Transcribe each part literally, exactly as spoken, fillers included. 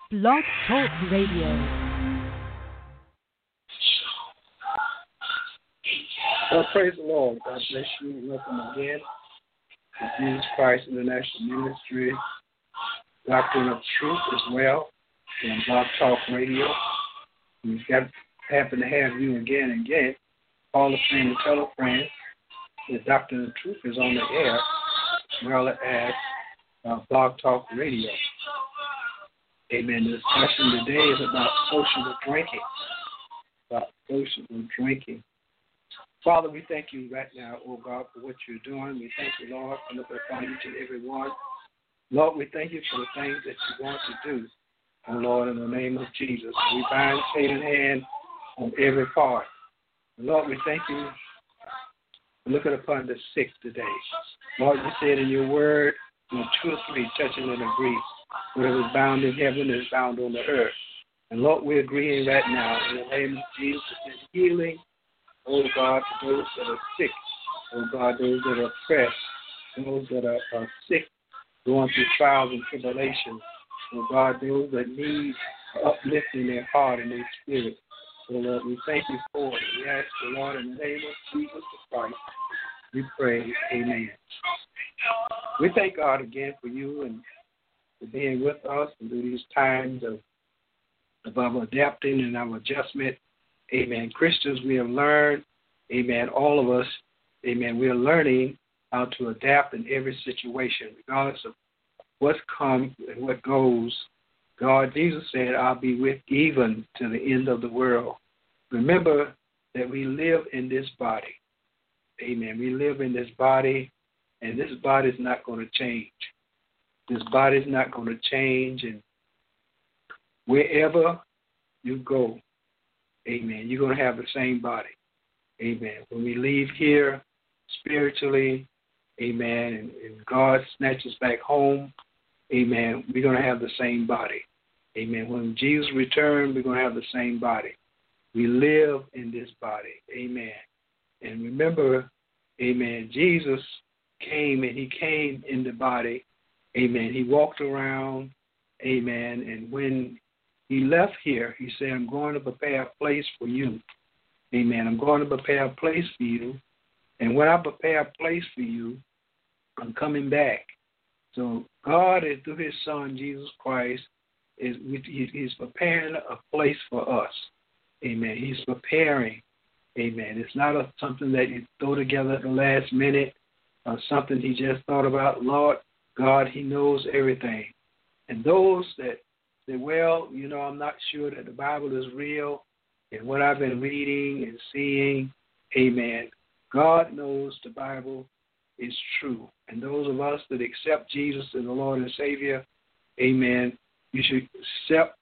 Blog Talk Radio. Well, praise the Lord. God bless you. Welcome again to Jesus Christ International Ministry, Doctrine of Truth as well, on Blog Talk Radio. We've got happen to have you again and again. Call a friend and tell a friend. The Doctrine of Truth is on the air, as well as uh, Blog Talk Radio. Amen. The discussion today is about social drinking. About social drinking. Father, we thank you right now, oh God, for what you're doing. We thank you, Lord, for looking upon each and every one. Lord, we thank you for the things that you want to do. Oh, Lord, in the name of Jesus, we bind Satan's hand on every part. Lord, we thank you for looking upon the sick today. Lord, you said in your word, when two or three touching and agree, whatever is bound in heaven is bound on the earth. And Lord, we're agreeing right now in the name of Jesus is healing, oh God, to those that are sick, oh God, those that are oppressed, those that are, are sick, going through trials and tribulations, oh God, those that need uplifting their heart and their spirit. So Lord, we thank you for it. We ask the Lord in the name of Jesus Christ, we pray, amen. We thank God again for you and for being with us through these times of, of our adapting and our adjustment. Amen. Christians, we have learned, amen, all of us, amen, we are learning how to adapt in every situation, regardless of what's come and what goes. God, Jesus said, I'll be with even to the end of the world. Remember that we live in this body. Amen. We live in this body, and this body is not going to change. This body is not going to change, and wherever you go, amen, you're going to have the same body. Amen. When we leave here spiritually, amen, and, and God snatches back home, amen, we're going to have the same body. Amen. When Jesus returns, we're going to have the same body. We live in this body. Amen. And remember, amen, Jesus came and he came in the body. Amen. He walked around. Amen. And when he left here, he said, I'm going to prepare a place for you. Amen. I'm going to prepare a place for you. And when I prepare a place for you, I'm coming back. So God is through his son, Jesus Christ, is he's preparing a place for us. Amen. He's preparing. Amen. It's not a, something that you throw together at the last minute or something he just thought about. Lord God, he knows everything. And those that say, well, you know, I'm not sure that the Bible is real and what I've been reading and seeing, amen, God knows the Bible is true. And those of us that accept Jesus as the Lord and Savior, amen, you should accept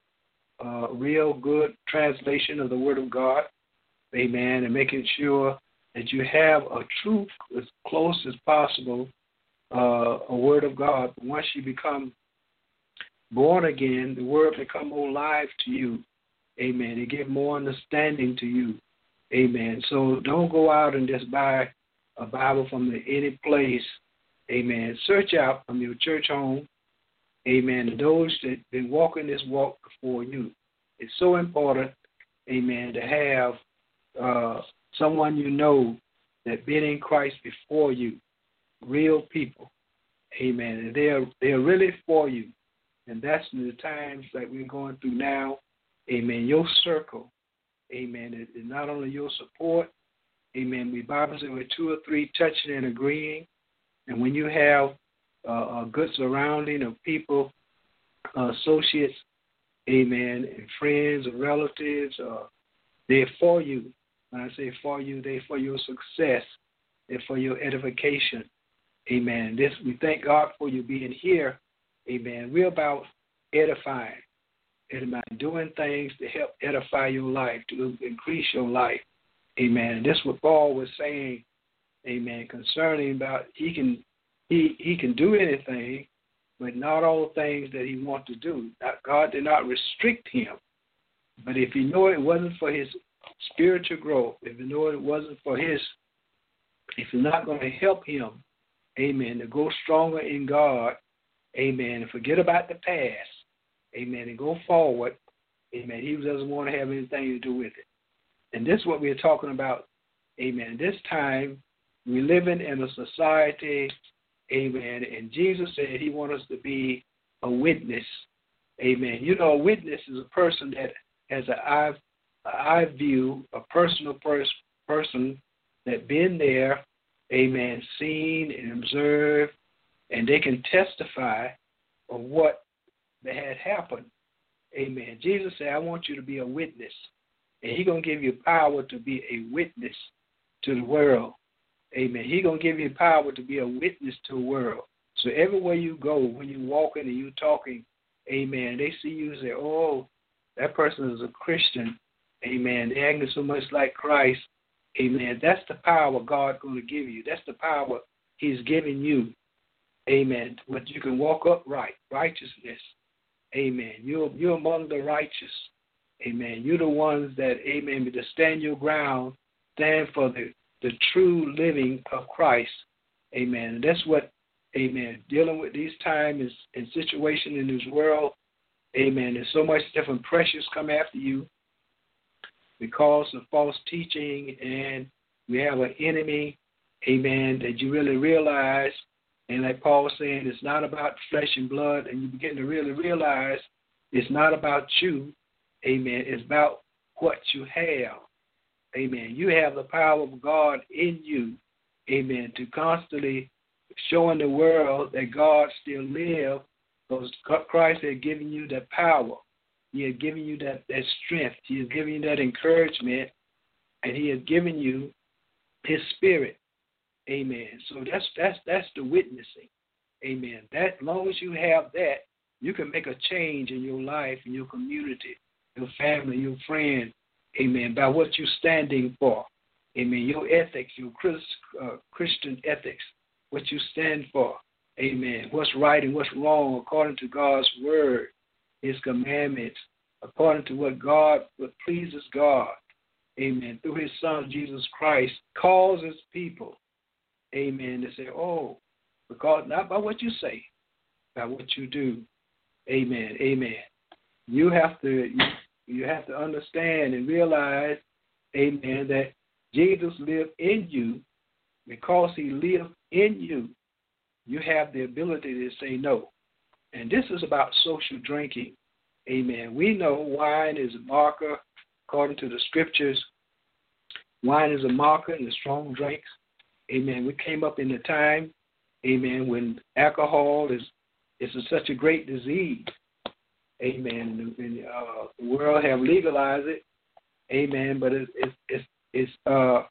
a real good translation of the Word of God, amen, and making sure that you have a truth as close as possible, uh, a Word of God. But once you become born again, the Word become more alive to you, amen, and give more understanding to you, amen. So don't go out and just buy a Bible from the, any place, amen. Search out from your church home, amen, and those that have been walking this walk before you. It's so important, amen, to have uh, someone you know that been in Christ before you, real people, amen, and they're, they're really for you. And that's the times that we're going through now, amen, your circle, amen, is not only your support, amen, we Bible says with two or three touching and agreeing, and when you have uh, a good surrounding of people, uh, associates, amen, and friends and relatives, uh, they're for you. When I say for you, they're for your success. They're for your edification. Amen. This we thank God for you being here. Amen. We're about edifying. It's about doing things to help edify your life, to increase your life. Amen. And this is what Paul was saying, amen, concerning about he can he he can do anything, but not all things that he wants to do. God did not restrict him. But if you know it wasn't for his spiritual growth, if you know it wasn't for his, if you're not going to help him, amen, to go stronger in God, amen, and forget about the past, amen, and go forward, amen. He doesn't want to have anything to do with it. And this is what we're talking about, amen. This time, we're living in a society, amen, and Jesus said he wants us to be a witness, amen. You know, a witness is a person that has an eye, an eye view, a personal pers- person that been there, amen, seen and observed, and they can testify of what that had happened, amen. Jesus said, I want you to be a witness, and he's going to give you power to be a witness to the world, amen. He's going to give you power to be a witness to the world. So everywhere you go, when you're walking and you're talking, amen, they see you and say, oh, that person is a Christian, amen. They're acting so much like Christ, amen. That's the power God's going to give you. That's the power he's giving you, amen. But you can walk upright, righteousness, amen. You're, you're among the righteous, amen. You're the ones that, amen, to stand your ground, stand for the, the true living of Christ, amen. And that's what, amen, dealing with these times and situations in this world, amen. There's so much different pressures come after you because of false teaching, and we have an enemy, amen, that you really realize, and like Paul was saying, it's not about flesh and blood, and you begin to really realize it's not about you, amen, it's about what you have, amen. You have the power of God in you, amen, to constantly showing the world that God still lives, because Christ had given you that power. He has given you that, that strength. He has given you that encouragement, and he has given you his spirit. Amen. So that's that's that's the witnessing. Amen. That as long as you have that, you can make a change in your life, in your community, your family, your friend. Amen. By what you're standing for. Amen. Your ethics, your Christ, uh, Christian ethics, what you stand for. Amen. What's right and what's wrong according to God's word, his commandments, according to what God, what pleases God. Amen. Through his son, Jesus Christ, causes people, amen, to say, oh, because not by what you say, by what you do. Amen. Amen. You have to you, you have to understand and realize, amen, that Jesus lived in you. Because he lived in you, you have the ability to say no. And this is about social drinking. Amen. We know wine is a marker, according to the scriptures. Wine is a marker in the strong drinks. Amen. We came up in the time, amen, when alcohol is is a, such a great disease. Amen. And, uh, the world have legalized it. Amen. But it's it's it's, it's uh,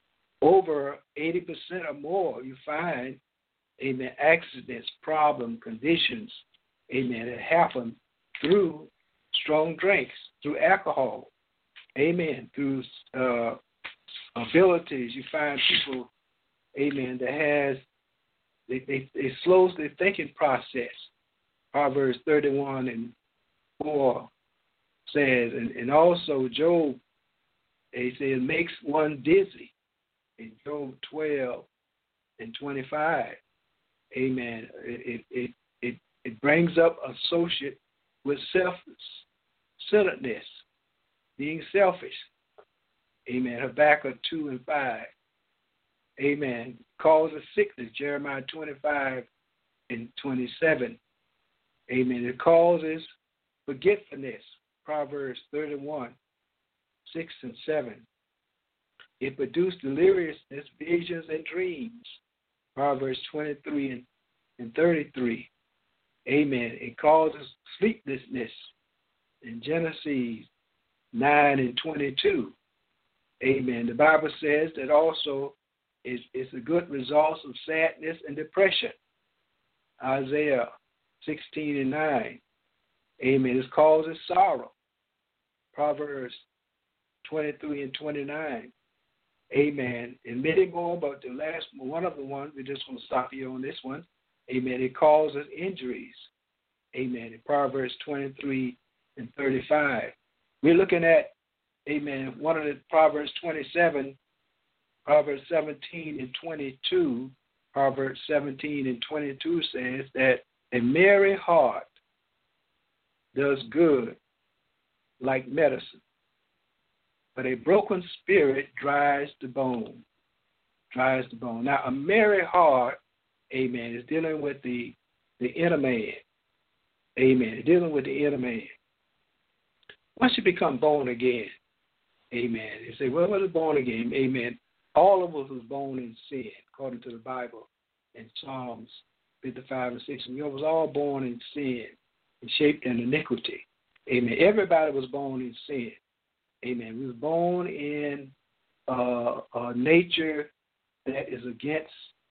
over eighty percent or more. You find, amen, accidents, problem, conditions, amen, that happen through strong drinks, through alcohol. Amen. Through uh, abilities, you find people, amen, that has, they, they, it slows their thinking process. Proverbs thirty-one and four says, and, and also Job, they say it makes one dizzy in Job twelve and twenty-five. Amen. It, it, it, it brings up associate with self-centeredness, being selfish. Amen. Habakkuk two and five. Amen. Causes sickness, Jeremiah twenty-five and twenty-seven. Amen. It causes forgetfulness, Proverbs thirty-one, six and seven. It produced deliriousness, visions, and dreams, Proverbs twenty-three and, and thirty-three. Amen. It causes sleeplessness in Genesis nine and twenty-two. Amen. The Bible says that also is it's a good result of sadness and depression. Isaiah sixteen and nine. Amen. It causes sorrow. Proverbs twenty-three and twenty-nine. Amen. And many more, but the last one of the ones, we're just going to stop here on this one. Amen. It causes injuries. Amen. In Proverbs twenty-three and thirty-five. We're looking at, amen, one of the Proverbs twenty-seven, Proverbs seventeen and twenty-two. Proverbs seventeen and twenty-two says that a merry heart does good like medicine, but a broken spirit dries the bone. Dries the bone. Now, a merry heart, amen, is dealing with the, the inner man. Amen. Dealing with the inner man. Once you become born again, amen. You say, well, what is born again? Amen. All of us was born in sin, according to the Bible in Psalms fifty-five and six. We was all born in sin and shaped in iniquity. Amen. Everybody was born in sin. Amen. We was born in uh, a nature that is against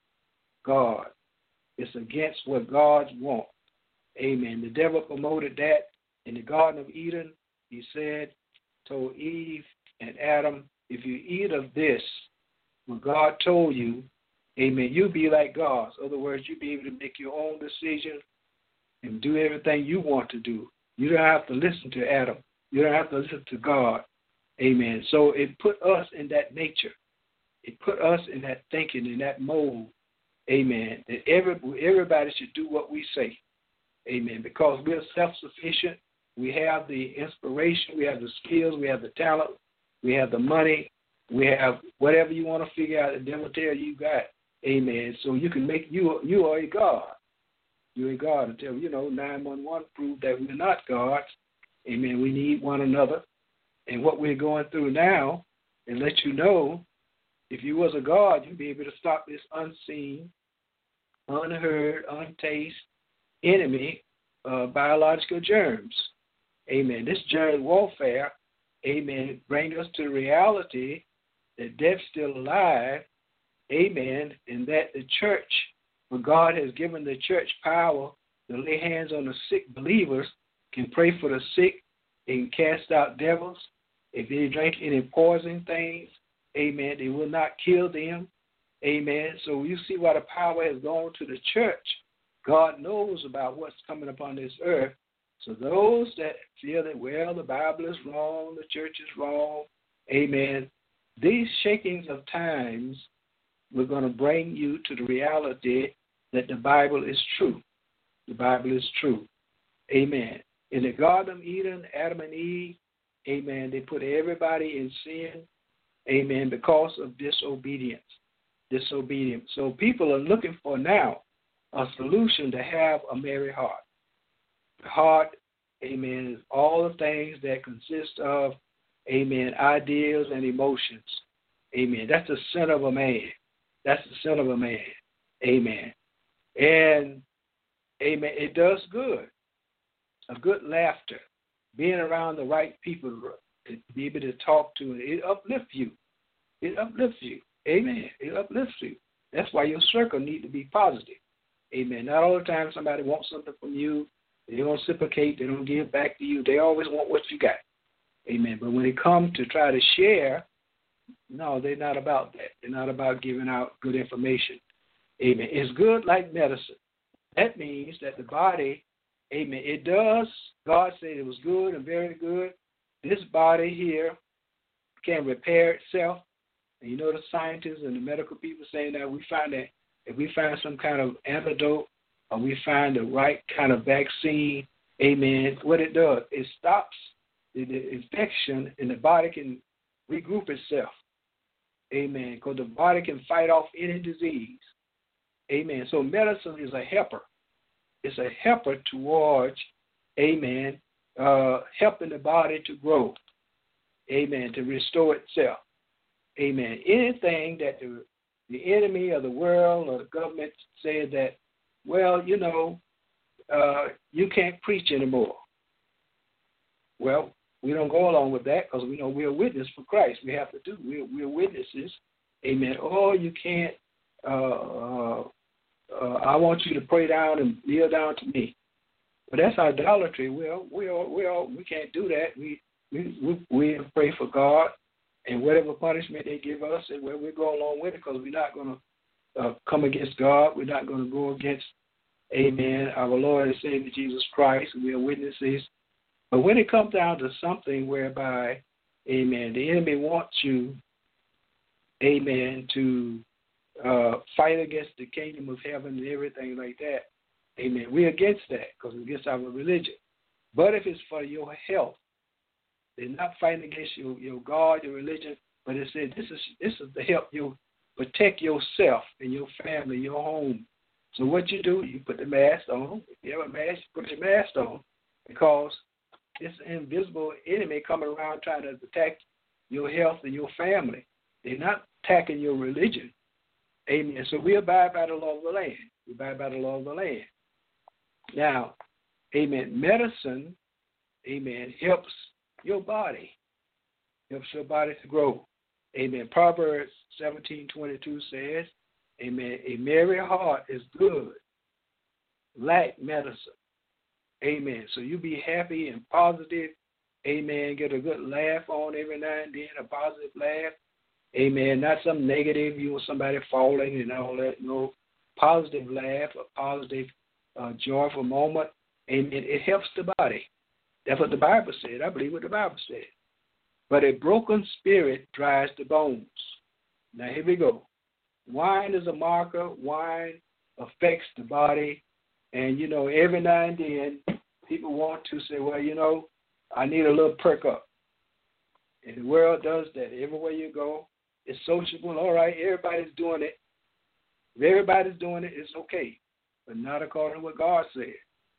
God. It's against what God wants. Amen. The devil promoted that in the Garden of Eden. He said, told Eve and Adam, if you eat of this, what God told you, amen, you'll be like God. In other words, you'll be able to make your own decision and do everything you want to do. You don't have to listen to Adam. You don't have to listen to God. Amen. So it put us in that nature. It put us in that thinking, in that mold. Amen. That every, everybody should do what we say. Amen. Because we're self-sufficient. We have the inspiration. We have the skills. We have the talent. We have the money. We have whatever you want to figure out. The devil tell you you got. Amen. So you can make you you are a God. You're a God until, you know, nine one one proved that we're not gods. Amen. We need one another. And what we're going through now, and let you know, if you was a God, you'd be able to stop this unseen, unheard, untasted enemy, uh, biological germs. Amen. This germ warfare, amen, brings us to the reality that death's still alive. Amen. And that the church, for God has given the church power to lay hands on the sick believers, can pray for the sick and cast out devils. If they drink any poison things, amen, they will not kill them. Amen. So you see why the power has gone to the church. God knows about what's coming upon this earth. So those that feel that, well, the Bible is wrong, the church is wrong, amen, these shakings of times, we're going to bring you to the reality that the Bible is true. The Bible is true. Amen. In the Garden of Eden, Adam and Eve, amen, they put everybody in sin, amen, because of disobedience. Disobedience. So people are looking for now a solution to have a merry heart. The heart, amen, is all the things that consist of, amen, ideas and emotions. Amen. That's the center of a man. That's the center of a man. Amen. And, amen, it does good. A good laughter. Being around the right people to be able to talk to, it uplifts you. It uplifts you. Amen. It uplifts you. That's why your circle need to be positive. Amen. Not all the time somebody wants something from you. They don't reciprocate. They don't give back to you. They always want what you got. Amen. But when it comes to try to share, no, they're not about that. They're not about giving out good information. Amen. It's good like medicine. That means that the body, amen, it does. God said it was good and very good. This body here can repair itself. And you know the scientists and the medical people saying that we find that if we find some kind of antidote or we find the right kind of vaccine, amen, what it does, it stops the, the infection and the body can regroup itself. Amen. Because the body can fight off any disease. Amen. So medicine is a helper. It's a helper towards, amen, uh, helping the body to grow. Amen. To restore itself. Amen. Anything that the, the enemy or the world or the government said that, well, you know, uh, you can't preach anymore. Well, we don't go along with that because we know we're a witness for Christ. We have to do. We're, we're witnesses. Amen. Oh, you can't. Uh, uh, uh, I want you to pray down and kneel down to me. But that's idolatry. Well, we all, we all, we can't do that. We we we, we pray for God, and whatever punishment they give us, and well, we go along with it because we're not going to uh, come against God. We're not going to go against, amen, our Lord and Savior Jesus Christ. We are witnesses. But when it comes down to something whereby, amen, the enemy wants you, amen, to uh, fight against the kingdom of heaven and everything like that, amen, we're against that because it's against our religion. But if it's for your health, they're not fighting against your, your God, your religion, but it said this is this is to help you protect yourself and your family, your home. So what you do, you put the mask on. If you have a mask, you put your mask on, because this invisible enemy coming around trying to attack your health and your family. They're not attacking your religion. Amen. So we abide by the law of the land. We abide by the law of the land. Now, amen, medicine, amen, helps your body. Helps your body to grow. Amen. Proverbs seventeen twenty-two says, amen, a merry heart is good, like medicine. Amen. So you be happy and positive. Amen. Get a good laugh on every now and then, a positive laugh. Amen. Not some negative, you know, somebody falling and all that. No, positive laugh, a positive, uh, joyful moment. Amen. It helps the body. That's what the Bible said. I believe what the Bible said. But a broken spirit dries the bones. Now, here we go. Wine is a marker. Wine affects the body. And, you know, every now and then, people want to say, well, you know, I need a little perk up. And the world does that. Everywhere you go, it's sociable. All right, everybody's doing it. If everybody's doing it, it's okay. But not according to what God said.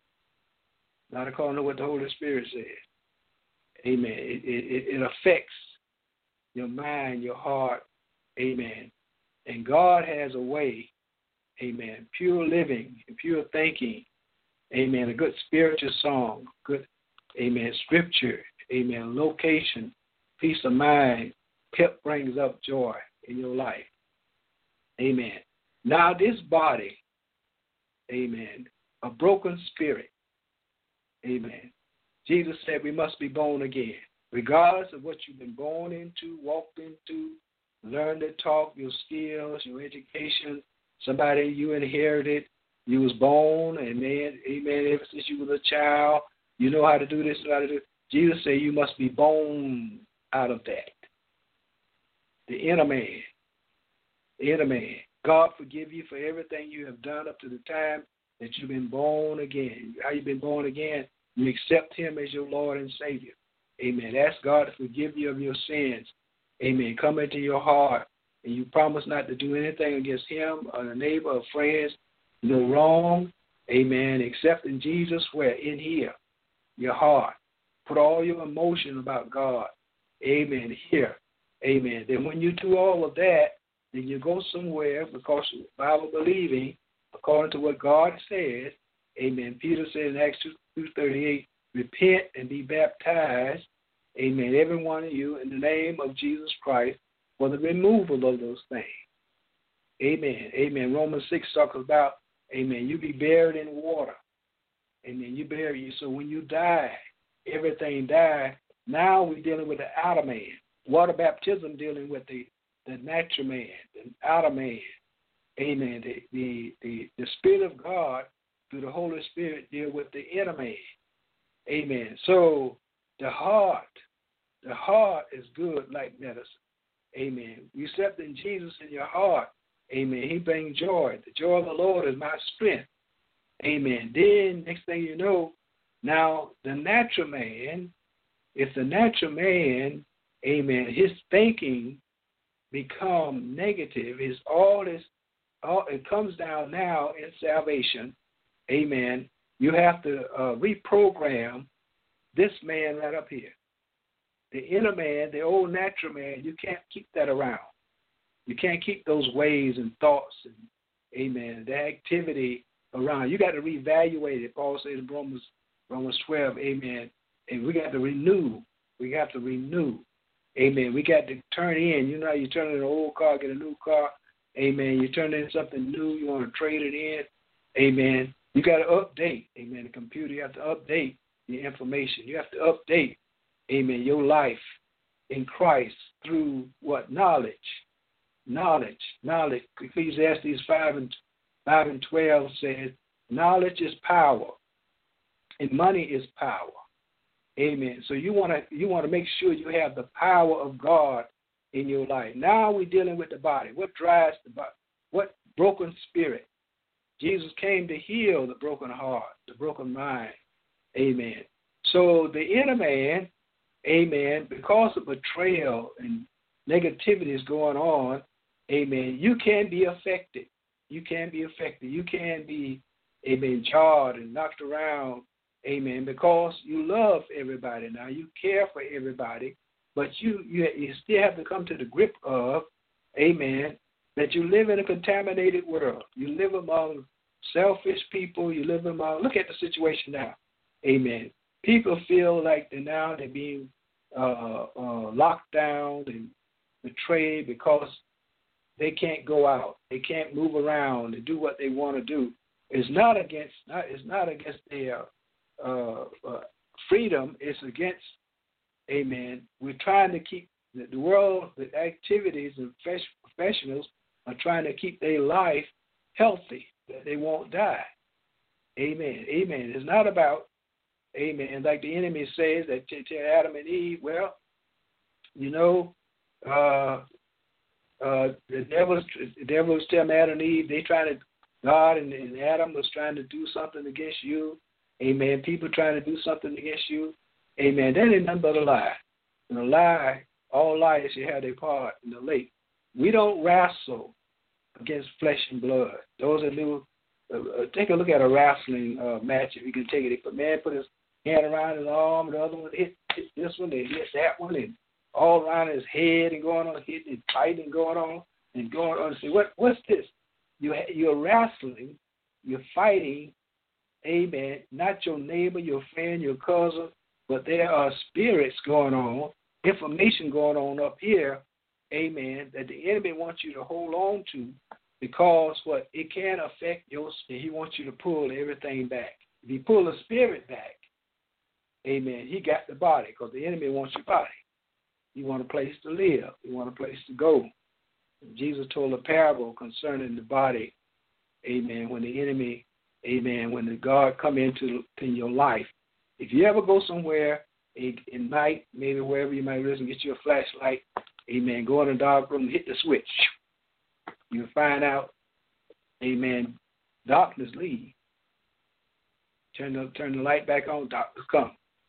Not according to what the Holy Spirit said. Amen. It, it, it affects your mind, your heart. Amen. And God has a way, amen, pure living and pure thinking. Amen. A good spiritual song, good, amen, scripture, amen, location, peace of mind, pep brings up joy in your life. Amen. Now this body, amen, a broken spirit, amen. Jesus said we must be born again. Regardless of what you've been born into, walked into, learned to talk, your skills, your education, somebody you inherited, you was born, amen, amen, ever since you was a child, you know how to do this, know how to do. Jesus said you must be born out of that. The inner man, the inner man. God forgive you for everything you have done up to the time that you've been born again. How you've been born again? You accept him as your Lord and Savior. Amen. Ask God to forgive you of your sins. Amen. Come into your heart, and you promise not to do anything against him or a neighbor or friends. No wrong. Amen. Except in Jesus where? In here. Your heart. Put all your emotion about God. Amen. Here. Amen. Then when you do all of that, then you go somewhere because of Bible believing, according to what God says. Amen. Peter said in Acts two thirty-eight, repent and be baptized, amen, every one of you, in the name of Jesus Christ for the removal of those things. Amen. Amen. Romans six talks about, amen, you be buried in water. Amen. You bury you. So when you die, everything died. Now we're dealing with the outer man. Water baptism dealing with the, the natural man, the outer man. Amen. The, the, the, the Spirit of God through the Holy Spirit deal with the inner man. Amen. So the heart, the heart is good like medicine. Amen. You accepting Jesus in your heart. Amen. He brings joy. The joy of the Lord is my strength. Amen. Then next thing you know, now the natural man, if the natural man, amen, his thinking become negative, his all this, all it comes down now in salvation. Amen. You have to uh, reprogram this man right up here. The inner man, the old natural man, you can't keep that around. You can't keep those ways and thoughts and, amen, the activity around. You got to reevaluate it. Paul says in Romans, Romans twelve, amen, and we got to renew. We got to renew. Amen. We got to turn in. You know how you turn in an old car, get a new car. Amen. You turn in something new. You want to trade it in. Amen. You got to update, amen, the computer. You have to update the information. You have to update, amen, your life in Christ through what? Knowledge. Knowledge. Knowledge. Ecclesiastes five and five and twelve says, knowledge is power, and money is power. Amen. So you want to you want to make sure you have the power of God in your life. Now we're dealing with the body. What drives the body? What broken spirit? Jesus came to heal the broken heart, the broken mind. Amen. So the inner man, amen, because of betrayal and negativity is going on, amen, you can be affected. You can be affected. You can be, amen, jarred and knocked around, amen, because you love everybody now. You care for everybody, but you, you, you still have to come to the grip of, amen, that you live in a contaminated world. You live among selfish people. You live among, look at the situation now, amen. People feel like they're now they're being uh, uh, locked down and betrayed because they can't go out. They can't move around and do what they want to do. It's not against not, it's not against their uh, uh, freedom. It's against, amen, we're trying to keep the, the world, the activities and professionals are trying to keep their life healthy, that they won't die. Amen. Amen. It's not about, amen, like the enemy says that to, to Adam and Eve, well, you know, uh, uh, the devils, the devils tell Adam and Eve, they try to, God and, and Adam was trying to do something against you. Amen. People trying to do something against you. Amen. That ain't nothing but a lie. And a lie, all liars should have their part in the lake. We don't wrestle against flesh and blood. Those are new. Uh, uh, take a look at a wrestling uh, match if you can take it. If a man put his hand around his arm, and the other one hit, hit this one, they hit that one, and all around his head and going on, hitting and fighting going on and going on. Say, what, what's this? You, you're wrestling, you're fighting, amen, not your neighbor, your friend, your cousin, but there are spirits going on, information going on up here, amen, that the enemy wants you to hold on to because what it can affect your spirit. He wants you to pull everything back. If you pull the spirit back, amen, he got the body because the enemy wants your body. You want a place to live. You want a place to go. Jesus told a parable concerning the body, amen, when the enemy, amen, when the God come into in your life. If you ever go somewhere in night, maybe wherever you might listen, get you a flashlight, amen, go in a dark room, hit the switch. You'll find out, amen, darkness leave. Turn the, turn the light back on, darkness come.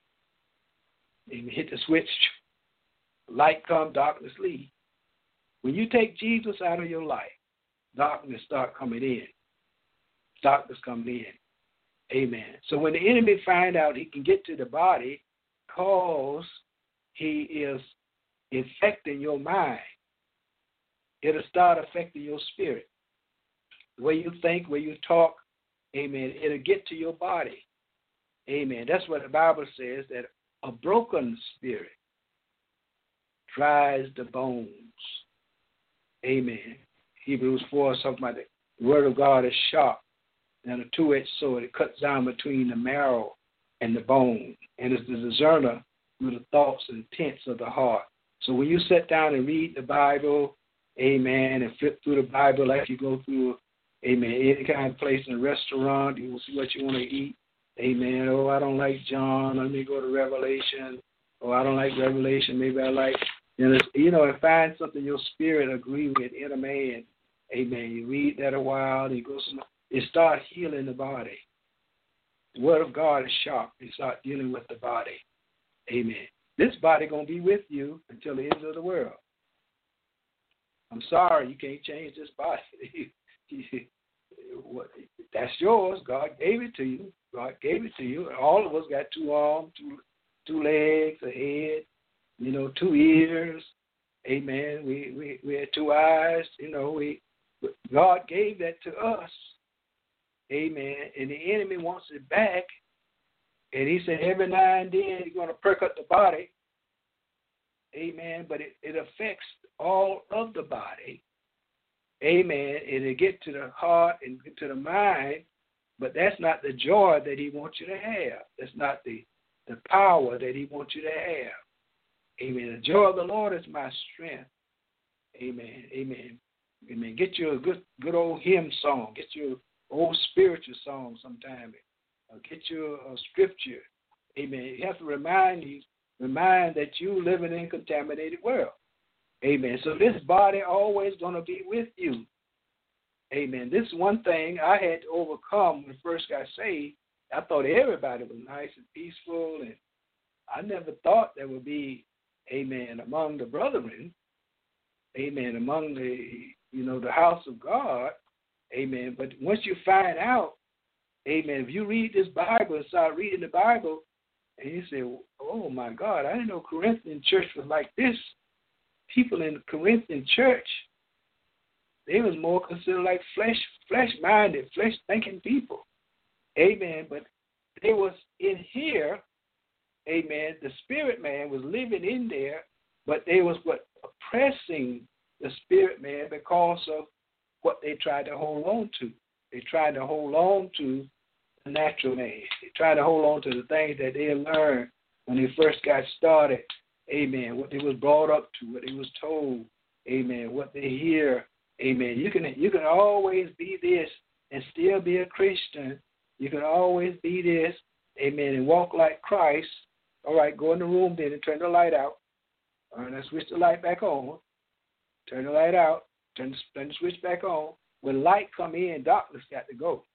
Amen, hit the switch, light come, darkness leave. When you take Jesus out of your life, darkness start coming in. Darkness coming in. Amen. So when the enemy find out he can get to the body because he is infecting your mind, it'll start affecting your spirit. The way you think, the way you talk, amen, it'll get to your body. Amen. That's what the Bible says, that a broken spirit dries the bones. Amen. Hebrews four is talking about the word of God is sharp and a two-edged sword. It cuts down between the marrow and the bone, and is the discerner through the thoughts and intents of the heart. So when you sit down and read the Bible, amen, and flip through the Bible like you go through, amen, any kind of place in a restaurant, you will see what you want to eat. Amen. Oh, I don't like John. Let me go to Revelation. Oh, I don't like Revelation. Maybe I like, you know, you know, and find something your spirit agree with in a man. Amen. You read that a while, and you go some, it start healing the body. The word of God is sharp. You start dealing with the body. Amen. This body going to be with you until the end of the world. I'm sorry, you can't change this body. That's yours. God gave it to you. God gave it to you. All of us got two arms, two, two legs, a head, you know, two ears. Amen. We we we had two eyes. You know, we God gave that to us. Amen. And the enemy wants it back. And he said every now and then he's going to perk up the body. Amen. But it, it affects all of the body. Amen. And it get to the heart and get to the mind. But that's not the joy that he wants you to have. That's not the, the power that he wants you to have. Amen. The joy of the Lord is my strength. Amen. Amen. Amen. Get you a good good old hymn song. Get you old spiritual song sometime. Uh, get you a, a scripture. Amen. You have to remind you, remind that you live in a contaminated world. Amen. So this body always going to be with you. Amen. This is one thing I had to overcome when I first got saved. I thought everybody was nice and peaceful and I never thought there would be, amen, among the brethren, amen, among the, you know, the house of God, amen. But once you find out, amen, if you read this Bible and start reading the Bible, and you say, oh, my God, I didn't know Corinthian church was like this. People in the Corinthian church, they was more considered like flesh, flesh-minded, flesh-thinking people. Amen. But they was in here, amen, the spirit man was living in there, but they was what oppressing the spirit man because of what they tried to hold on to. They tried to hold on to the natural man. They tried to hold on to the things that they learned when they first got started. Amen. What they was brought up to, what they was told. Amen. What they hear. Amen. You can you can always be this and still be a Christian. You can always be this. Amen. And walk like Christ. All right, go in the room then and turn the light out. All right, now switch the light back on. Turn the light out. Turn the, turn the switch back on. When light come in, darkness got to go.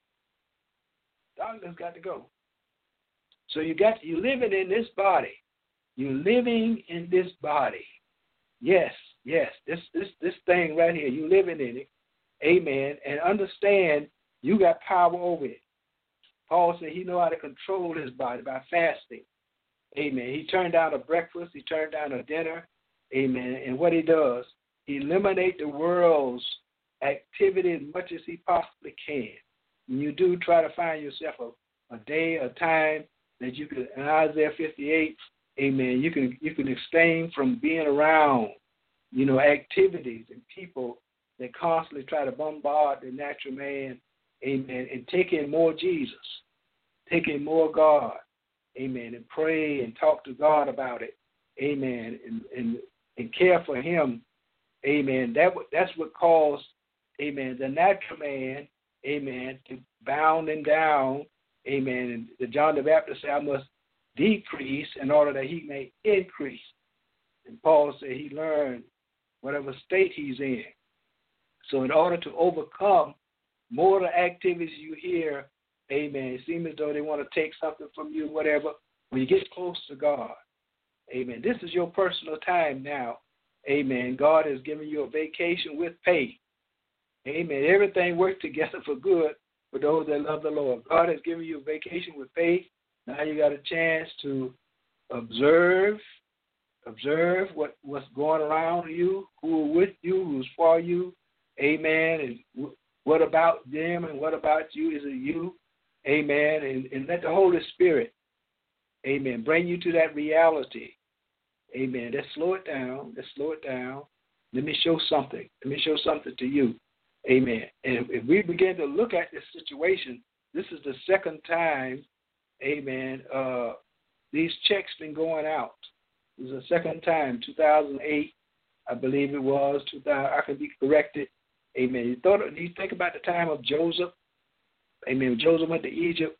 Darkness got to go. So you got you living in this body. You're living in this body. Yes, yes. This this this thing right here. You living in it. Amen. And understand you got power over it. Paul said he know how to control his body by fasting. Amen. He turned down a breakfast. He turned down a dinner. Amen. And what he does, he eliminates the world's activity as much as he possibly can. And you do try to find yourself a, a day, a time that you could, in Isaiah fifty-eight, amen, you can you can abstain from being around, you know, activities and people that constantly try to bombard the natural man, amen, and take in more Jesus, take in more God, amen, and pray and talk to God about it, amen, and and, and care for him, amen. That that's what caused, amen, the natural man, amen, to bound him down, amen. And the John the Baptist said, I must decrease in order that he may increase. And Paul said he learned whatever state he's in. So in order to overcome more of the activities you hear, amen, it seems as though they want to take something from you, whatever, when you get close to God, amen. This is your personal time now, amen. God has given you a vacation with pay, amen. Everything works together for good for those that love the Lord. God has given you a vacation with pay. Now you got a chance to observe, observe what, what's going around you, who are with you, who's for you, amen, and w- what about them and what about you? Is it you, amen, and, and let the Holy Spirit, amen, bring you to that reality, amen. Let's slow it down, let's slow it down. Let me show something, let me show something to you, amen. And if we begin to look at this situation, this is the second time, amen, uh, these checks been going out. This is the second time, two thousand eight, I believe it was, two thousand, I can be corrected, amen. You, thought, you think about the time of Joseph, amen, when Joseph went to Egypt,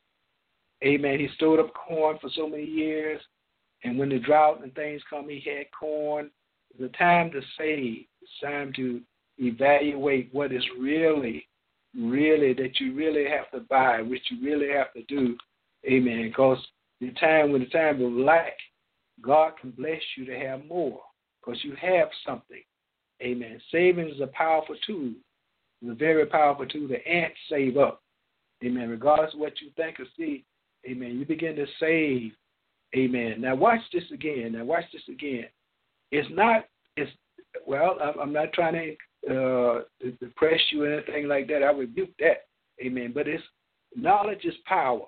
amen, he stored up corn for so many years, and when the drought and things come, he had corn. It's a time to save. It's time to evaluate what is really, really, that you really have to buy, what you really have to do. Amen. Because the time when the time of lack, God can bless you to have more because you have something. Amen. Saving is a powerful tool. It's a very powerful tool. The ants save up. Amen. Regardless of what you think or see, amen, you begin to save. Amen. Now watch this again. Now watch this again. It's not, it's, well, I'm not trying to uh, depress you or anything like that. I rebuke that. Amen. But it's, knowledge is power.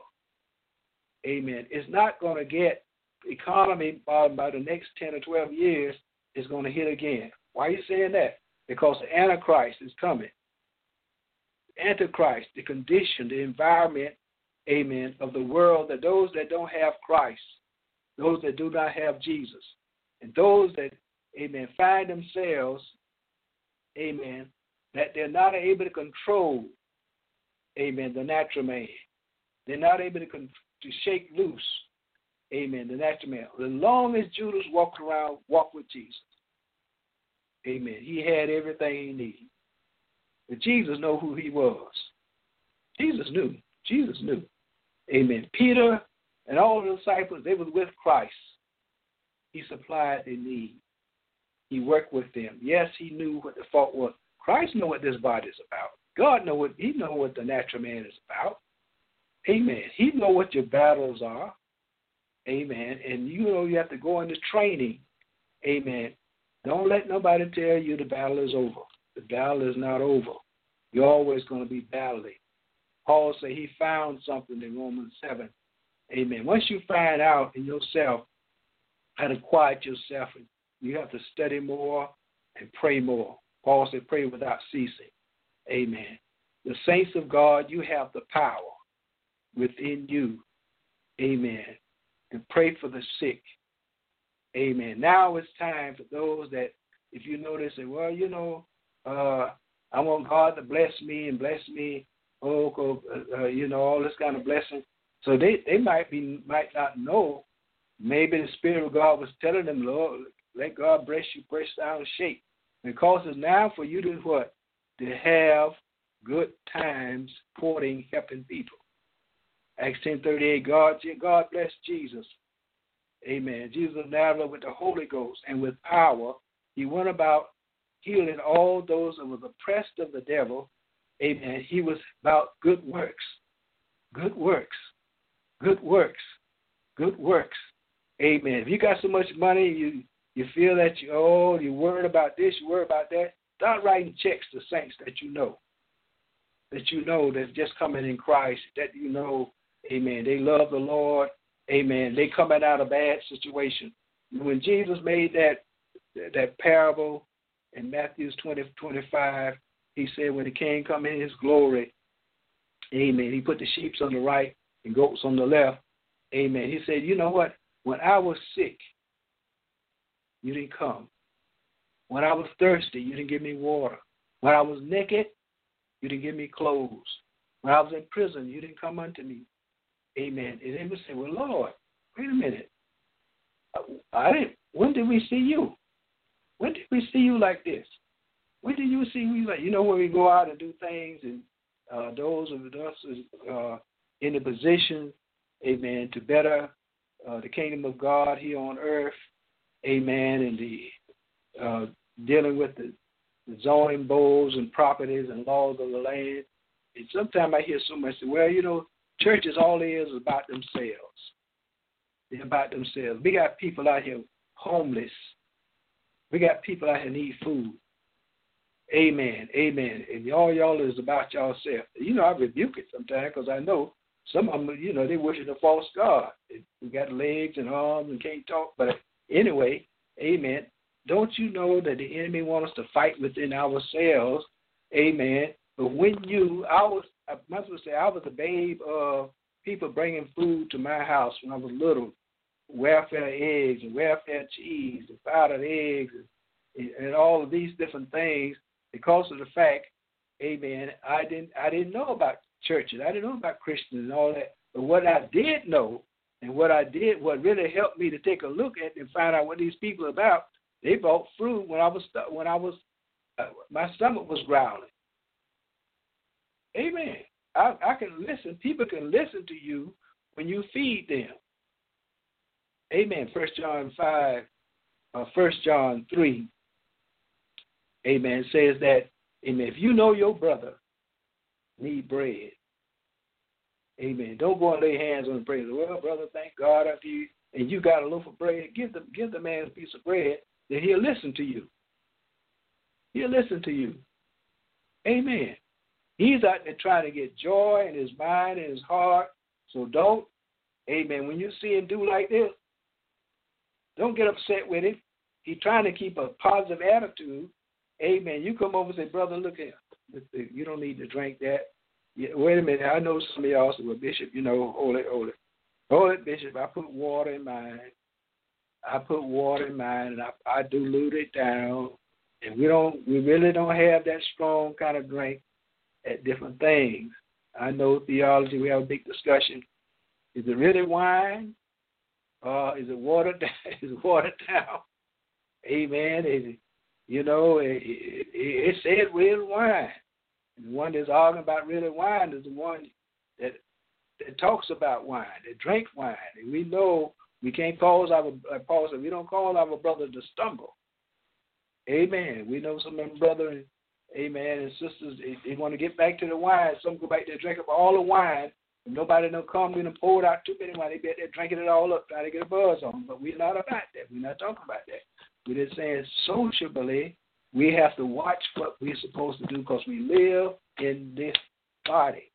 Amen. It's not going to get economy by, by the next ten or twelve years. It's going to hit again. Why are you saying that? Because the Antichrist is coming. Antichrist, the condition, the environment, amen, of the world, that those that don't have Christ, those that do not have Jesus, and those that, amen, find themselves, amen, that they're not able to control, amen, the natural man. They're not able to control. To shake loose, amen, the natural man. As long as Judas walked around, walked with Jesus, amen, he had everything he needed. But Jesus knew who he was. Jesus knew. Jesus knew. Amen. Peter And all the disciples, they was with Christ. He supplied their need. He worked with them. Yes, he knew what the fault was. Christ knew what this body is about. God know what he know what the natural man is about. Amen. He know what your battles are. Amen. And you know you have to go into training. Amen. Don't let nobody tell you the battle is over. The battle is not over. You're always going to be battling. Paul said he found something in Romans seven. Amen. Once you find out in yourself how to quiet yourself, you have to study more and pray more. Paul said pray without ceasing. Amen. The saints of God, you have the power within you. Amen. To pray for the sick. Amen. Now it's time for those that, if you know, they say, well, you know, uh, I want God to bless me and bless me. Oh, uh, you know, all this kind of blessing. So they, they might be might not know. Maybe the Spirit of God was telling them, Lord, let God bless you, press down, shake. Because it's now for you to what? To have good times supporting, helping people. Acts ten thirty-eight, God, God bless Jesus. Amen. Jesus of Nazareth with the Holy Ghost and with power, he went about healing all those that was oppressed of the devil. Amen. He was about good works. Good works. Good works. Good works. Amen. If you got so much money, you you feel that you oh, you're worried about this, you're worried about that, start writing checks to saints that you know. That you know that's just coming in Christ, that you know, amen, they love the Lord, amen, they coming out of a bad situation. When Jesus made that that parable in Matthew twenty, twenty-five, he said when the king come in his glory, amen, he put the sheep on the right and goats on the left, amen. He said, you know what, when I was sick, you didn't come. When I was thirsty, you didn't give me water. When I was naked, you didn't give me clothes. When I was in prison, you didn't come unto me. Amen. And they would say, well, Lord, wait a minute. I didn't. When did we see you? When did we see you like this? When did you see me like, you know, when we go out and do things and uh, those of us uh, in the position, amen, to better uh, the kingdom of God here on earth, amen, and the uh, dealing with the zoning boards and properties and laws of the land. And sometimes I hear so much, well, you know, churches, all it is is about themselves. They're about themselves. We got people out here homeless. We got people out here need food. Amen, amen. And all y'all is about y'allself. You know, I rebuke it sometimes because I know some of them, you know, they worship a false god. We got legs and arms and can't talk. But anyway, amen. Don't you know that the enemy wants us to fight within ourselves? Amen. But when you, I was, I must say, I was a babe of people bringing food to my house when I was little. Welfare eggs and welfare cheese and powdered eggs and, and all of these different things because of the fact, amen, I didn't, I didn't know about churches. I didn't know about Christians and all that. But what I did know and what I did, what really helped me to take a look at and find out what these people are about, they bought fruit when I was when I was uh, my stomach was growling. Amen. I, I can listen. People can listen to you when you feed them. Amen. First John five, uh, First John three. Amen. Says that. Amen. If you know your brother need bread, amen. Don't go and lay hands on the bread. Well, brother, thank God after you and you got a loaf of bread. Give the give the man a piece of bread. Then he'll listen to you. He'll listen to you. Amen. He's out there trying to get joy in his mind and his heart. So don't, amen, when you see him do like this, don't get upset with him. He's trying to keep a positive attitude. Amen. You come over and say, brother, look here. You don't need to drink that. Yeah, wait a minute. I know some of y'all say, well, Bishop, you know, hold it, hold it. Hold it, Bishop. I put water in mine. I put water in mine, and I, I dilute it down. And we don't, we really don't have that strong kind of drink at different things. I know theology. We have a big discussion. Is it really wine? Uh, is it watered down? Is it watered down? Amen. Is it, you know, it, it, it said real wine. And the one that's arguing about real wine is the one that that talks about wine, that drink wine. And we know we can't cause our, like Paul said, we don't cause our brother to stumble. Amen. We know some of them brothers, amen, and sisters, they, they want to get back to the wine. Some go back there and drink up all the wine. And nobody don't come in and pour it out too many wine. They be there drinking it all up, trying to get a buzz on. But we're not about that. We're not talking about that. We're just saying sociably, we have to watch what we're supposed to do because we live in this body.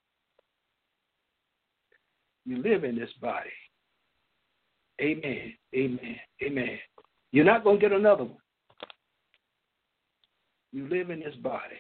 You live in this body. Amen. Amen. Amen. You're not going to get another one. You live in this body.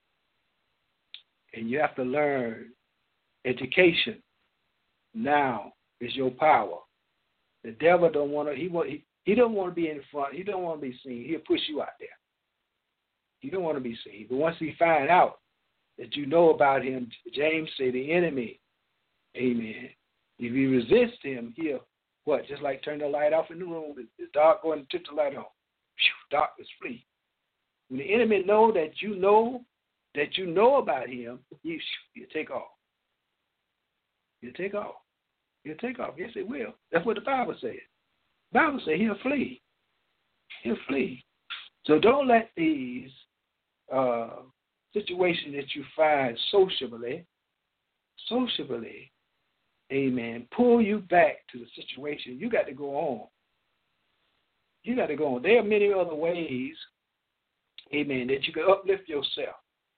And you have to learn education. Now is your power. The devil don't want to, he, want, he, he don't want to be in front. He don't want to be seen. He'll push you out there. He don't want to be seen. But once he find out that you know about him, James say the enemy, amen, if you resist him, he'll, what, just like turn the light off in the room, it's dark, go and turn the light on. Whew, darkness flee. When the enemy know that you know, that you know about him, you, you take off. You take off. He'll take off. Yes, it will. That's what the Bible says. The Bible says he'll flee. He'll flee. So don't let these uh, situations that you find sociably, sociably, amen, pull you back to the situation. You got to go on. You got to go on. There are many other ways, amen, that you can uplift yourself.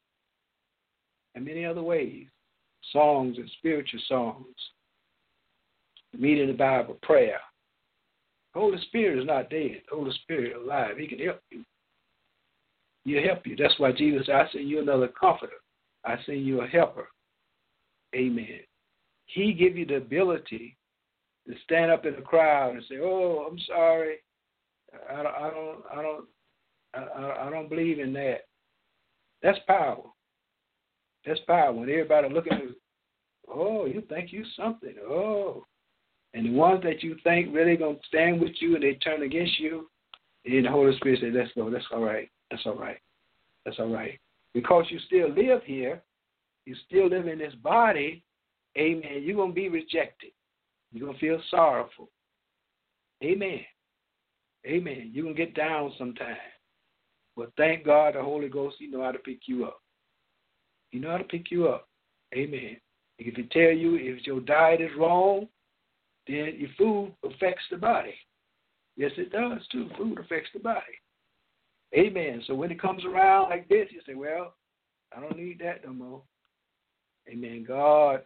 And many other ways. Songs and spiritual songs. Reading the Bible, prayer. The Holy Spirit is not dead. The Holy Spirit is alive. He can help you. He'll help you. That's why Jesus said, I send you another comforter. I send you a helper. Amen. He give you the ability to stand up in a crowd and say, oh, I'm sorry. I don't, I don't, I don't, I, I don't believe in that. That's power. That's power. When everybody look at you, oh, you think you something. Oh. And the ones that you think really going to stand with you and they turn against you, and the Holy Spirit says, let's go. That's all right. That's all right. That's all right. Because you still live here, you still live in this body, amen, you're going to be rejected. You're going to feel sorrowful. Amen. Amen. You're going to get down sometime. But thank God the Holy Ghost, He know how to pick you up. He know how to pick you up. Amen. If He tell you if your diet is wrong, then your food affects the body. Yes, it does too. Food affects the body. Amen. So when it comes around like this, you say, well, I don't need that no more. Amen. God,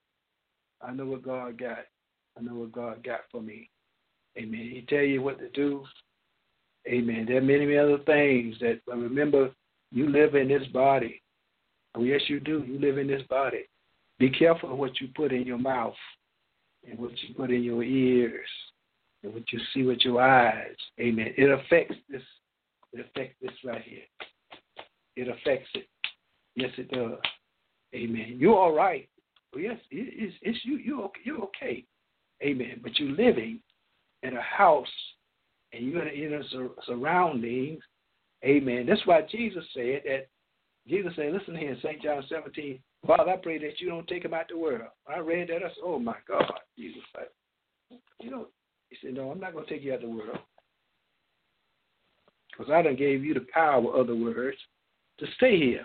I know what God got. I know what God got for me. Amen. He tell you what to do. Amen. There are many, many other things that, but remember, you live in this body. Oh, yes, you do. You live in this body. Be careful of what you put in your mouth and what you put in your ears and what you see with your eyes. Amen. It affects this. It affects this right here. It affects it. Yes, it does. Amen. You're all right. Well, yes, it, it's, it's you. You're okay. You're okay. Amen. But you're living in a house and you're in a sur- surroundings. Amen. That's why Jesus said that. Jesus said, listen here in Saint John seventeen, Father, I pray that you don't take him out the world. I read that. I said, oh, my God. Jesus said, you know, he said, no, I'm not going to take you out the world. Because I done gave you the power of the words to stay here.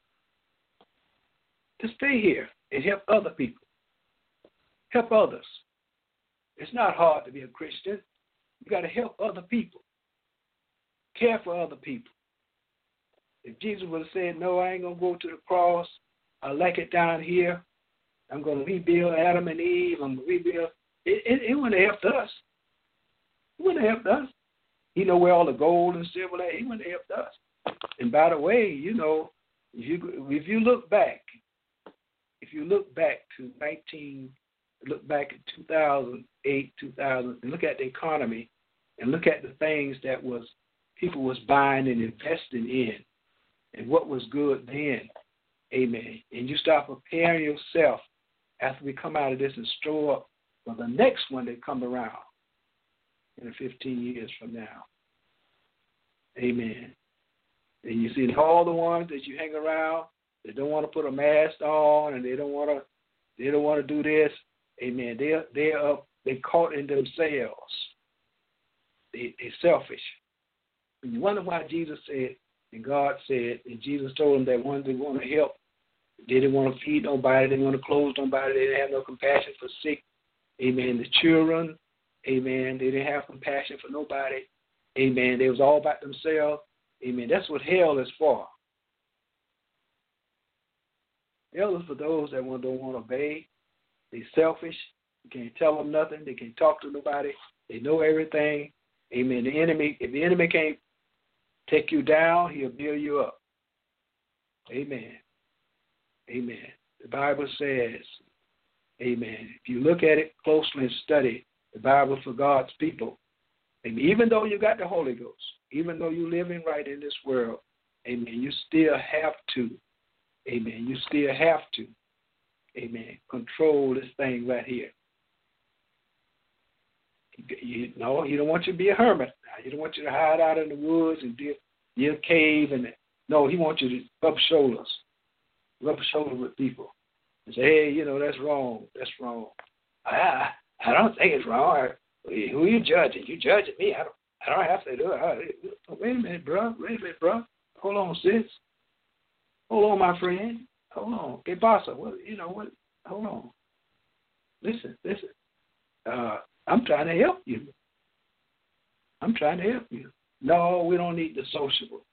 To stay here and help other people. Help others. It's not hard to be a Christian. You got to help other people. Care for other people. If Jesus would have said, no, I ain't going to go to the cross. I like it down here. I'm going to rebuild Adam and Eve. I'm going to rebuild. It, it, it wouldn't have helped us. It wouldn't have helped us. He know where all the gold and silver lay. He wouldn't have helped us. And by the way, you know, if you if you look back, if you look back to nineteen, look back at two thousand eight, two thousand, and look at the economy, and look at the things that was people was buying and investing in, and what was good then, amen. And you start preparing yourself after we come out of this and store up for the next one that come around in fifteen years from now. Amen. And you see all the ones that you hang around, they don't want to put a mask on and they don't want to they don't want to do this. Amen. They're they're up. They caught in themselves. They they're selfish. And you wonder why Jesus said, and God said, and Jesus told them that one they want to help. They didn't want to feed nobody. They didn't want to clothe nobody. They didn't have no compassion for sick. Amen. The children. Amen. They didn't have compassion for nobody. Amen. They was all about themselves. Amen. That's what hell is for. Hell is for those that don't want to obey. They're selfish. You can't tell them nothing. They can't talk to nobody. They know everything. Amen. The enemy, if the enemy can't take you down, he'll build you up. Amen. Amen. The Bible says, amen, if you look at it closely and study the Bible for God's people, and even though you got the Holy Ghost, even though you're living right in this world, amen, you still have to, amen, you still have to, amen, control this thing right here. You know, he don't want you to be a hermit. He don't want you to hide out in the woods and be, be a cave. And no, he wants you to rub shoulders, rub shoulders with people and say, hey, you know, that's wrong. That's wrong. I, I don't think it's wrong. I, who are you judging? You judging me? I don't. I don't have to do it. I, wait a minute, bro. Wait a minute, bro. Hold on, sis. Hold on, my friend. Hold on. Que pasa? What? You know what? Hold on. Listen, listen. Uh, I'm trying to help you. I'm trying to help you. No, we don't need the sociable.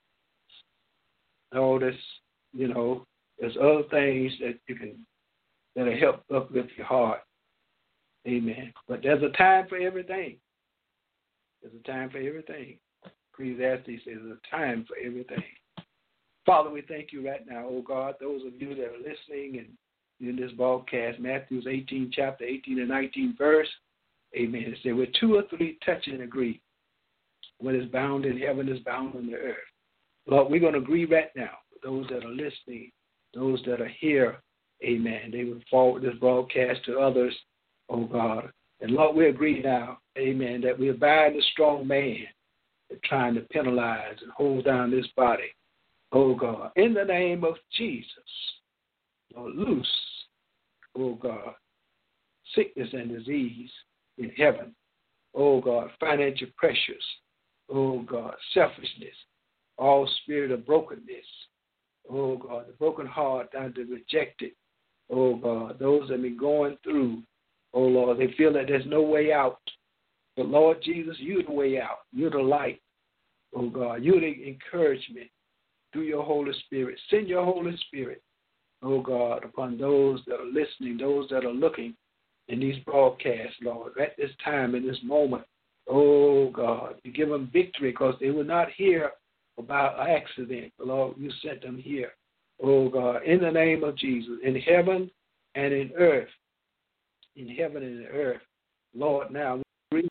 No, that's, you know, there's other things that you can, that'll help uplift your heart. Amen. But there's a time for everything. There's a time for everything. Ecclesiastes says there's a time for everything. Father, we thank you right now, oh God, those of you that are listening and in this broadcast, Matthew eighteen, chapter eighteen and nineteen verse. Amen. It said, where two or three touch and agree, what is bound in heaven is bound on the earth. Lord, we're going to agree right now with those that are listening, those that are here. Amen. They will forward this broadcast to others, oh God. And Lord, we agree now, amen, that we abide the strong man that's trying to penalize and hold down this body, oh God. In the name of Jesus, Lord, loose, oh God, sickness and disease in heaven, oh God, financial pressures, oh God, selfishness, all spirit of brokenness, oh God, the broken heart down to rejected, oh God, those that have been going through, oh Lord, they feel that there's no way out. But Lord Jesus, you're the way out. You're the light, oh God. You're the encouragement through your Holy Spirit. Send your Holy Spirit, oh God, upon those that are listening, those that are looking in these broadcasts, Lord, at this time, in this moment. Oh God, you give them victory because they were not here about an accident. Lord, you sent them here, oh God, in the name of Jesus, in heaven and in earth. In heaven and in earth, Lord, now, we,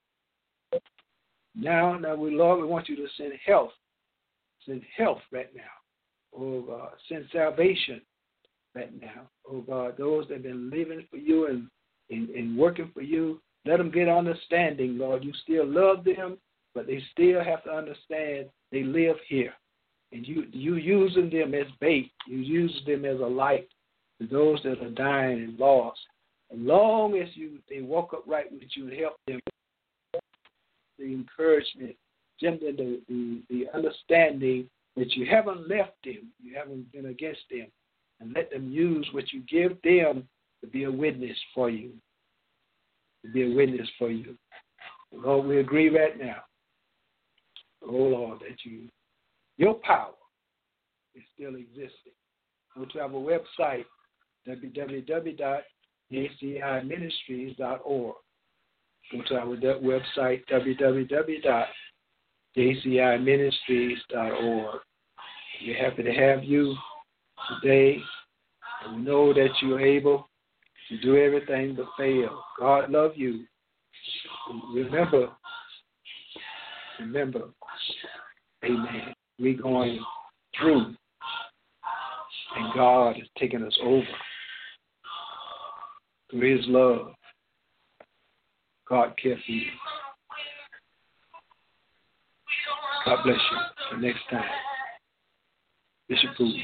now, now, we, Lord, we want you to send health, send health right now, oh God, send salvation right now, oh God, those that have been living for you and, and, and working for you, let them get understanding, Lord, you still love them, but they still have to understand they live here, and you, you using them as bait, you use them as a light to those that are dying and lost. As long as you they walk upright with you and help them, the encouragement, gently the, the, the understanding that you haven't left them, you haven't been against them, and let them use what you give them to be a witness for you, to be a witness for you. Lord, we agree right now, oh Lord, that you, your power is still existing. Go to our website, w w w dot j c i ministries dot org. Go to our website, w w w dot j c i ministries dot org. We're happy to have you today. And we know that you're able to do everything but fail. God love you. Remember, remember, amen, we're going through, and God is taking us over. Through his love, God cares for you. God bless you. Until next time, Bishop Poole.